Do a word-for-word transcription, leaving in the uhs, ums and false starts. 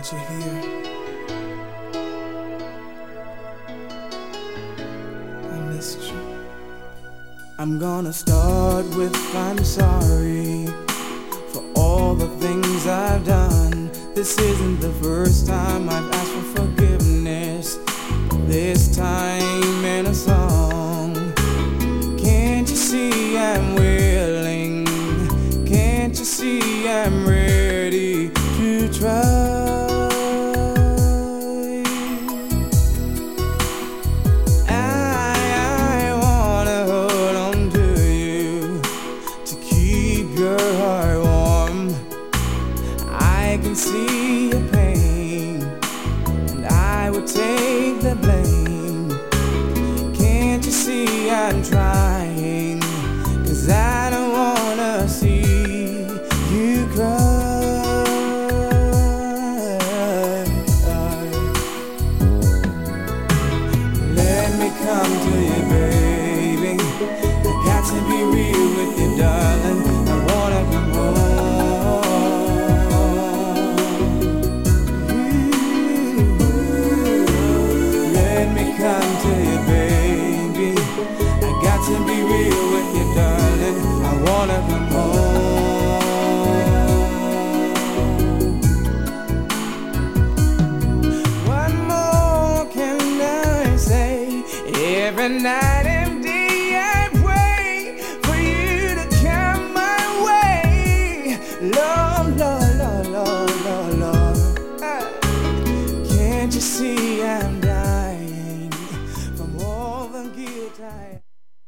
that you're here. I missed you. I'm gonna start with I'm sorry for all the things I've done. This isn't the first time I've asked for forgiveness. This time in a song